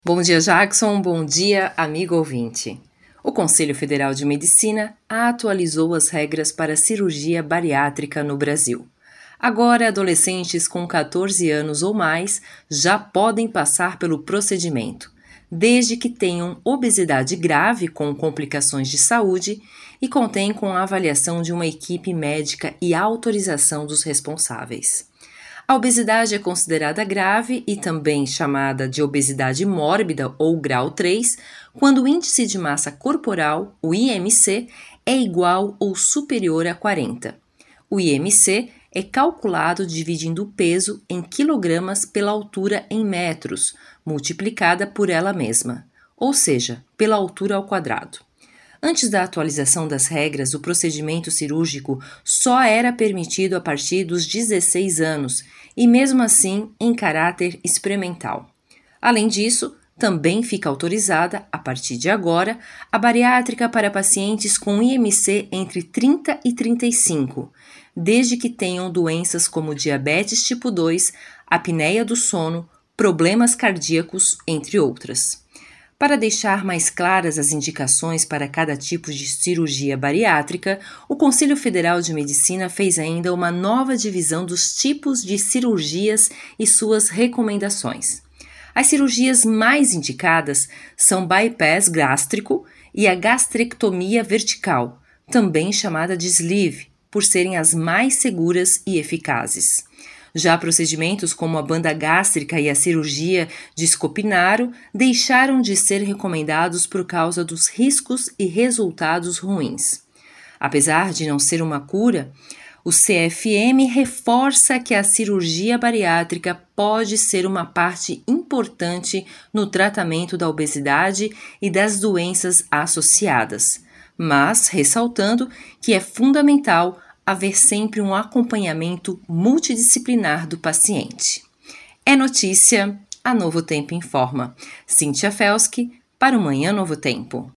Bom dia, Jackson. Bom dia, amigo ouvinte. O Conselho Federal de Medicina atualizou as regras para cirurgia bariátrica no Brasil. Agora, adolescentes com 14 anos ou mais já podem passar pelo procedimento, desde que tenham obesidade grave com complicações de saúde e contém com a avaliação de uma equipe médica e autorização dos responsáveis. A obesidade é considerada grave e também chamada de obesidade mórbida ou grau 3, quando o índice de massa corporal, o IMC, é igual ou superior a 40. O IMC é calculado dividindo o peso em quilogramas pela altura em metros, multiplicada por ela mesma, ou seja, pela altura ao quadrado. Antes da atualização das regras, o procedimento cirúrgico só era permitido a partir dos 16 anos e, mesmo assim, em caráter experimental. Além disso, também fica autorizada, a partir de agora, a bariátrica para pacientes com IMC entre 30 e 35, desde que tenham doenças como diabetes tipo 2, apneia do sono, problemas cardíacos, entre outras. Para deixar mais claras as indicações para cada tipo de cirurgia bariátrica, o Conselho Federal de Medicina fez ainda uma nova divisão dos tipos de cirurgias e suas recomendações. As cirurgias mais indicadas são bypass gástrico e a gastrectomia vertical, também chamada de sleeve, por serem as mais seguras e eficazes. Já procedimentos como a banda gástrica e a cirurgia de Scopinaro deixaram de ser recomendados por causa dos riscos e resultados ruins. Apesar de não ser uma cura, o CFM reforça que a cirurgia bariátrica pode ser uma parte importante no tratamento da obesidade e das doenças associadas, mas ressaltando que é fundamental haver sempre um acompanhamento multidisciplinar do paciente. É notícia, a Novo Tempo informa. Cíntia Felski, para o Manhã Novo Tempo.